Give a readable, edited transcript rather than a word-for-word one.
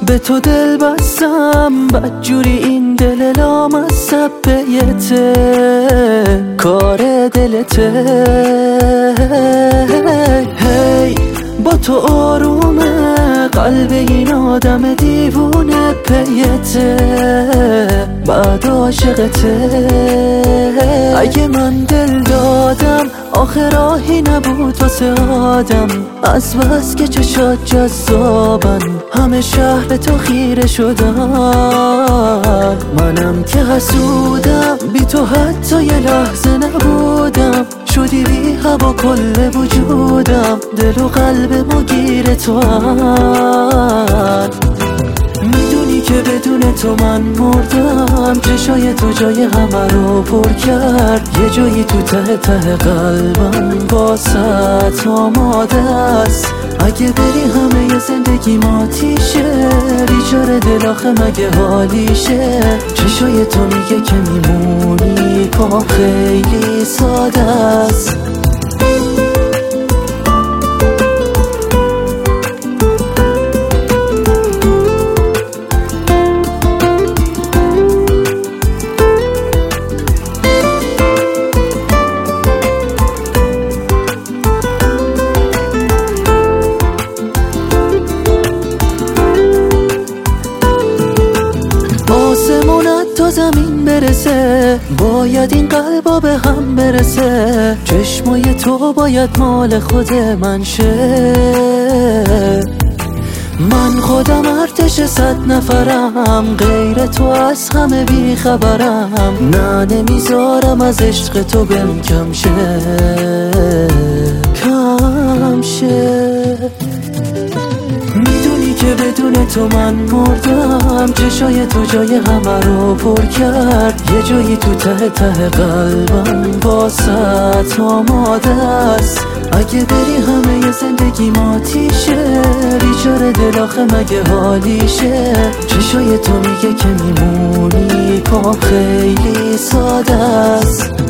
به تو دل بستم بدجوری این دل لام از سبیته کار دلته هی با تو آرومه قلب این آدم دیوونه پیته بعد عاشقته اگه من دل دادم آخه راهی نبود واسه آدم از بس که چشات جذابن همه شهر به تو خیره شدن منم که حسودم بی تو حتی یه لحظه نبودم شدی بی هوا کل وجودم دل و قلب مگیر تو میدونی که بدون تو من مردم چشای تو جای همه رو پر کرد یه جایی تو ته ته قلبم باست آماده است اگه بری همه زندگی ماتیشه بیچاره دل آخه مگه حالیشه چشای تو میگه که میمونی پا خیلی ساده است تا زمین برسه باید این قلبا به هم برسه چشمای تو باید مال خود من شه من خودم ارتش 100 نفرم غیر تو از همه بی خبرم نه نمیذارم از عشق تو بهم کم شه میدونی که بدون تو من مردم چشای تو جای همه رو پر کرد یه جایی تو ته ته قلبم باست آماده است اگه بری همه زندگی ماتیشه بیچاره دل آخه مگه حالیشه چشای تو میگه که میمونی پا خیلی ساده است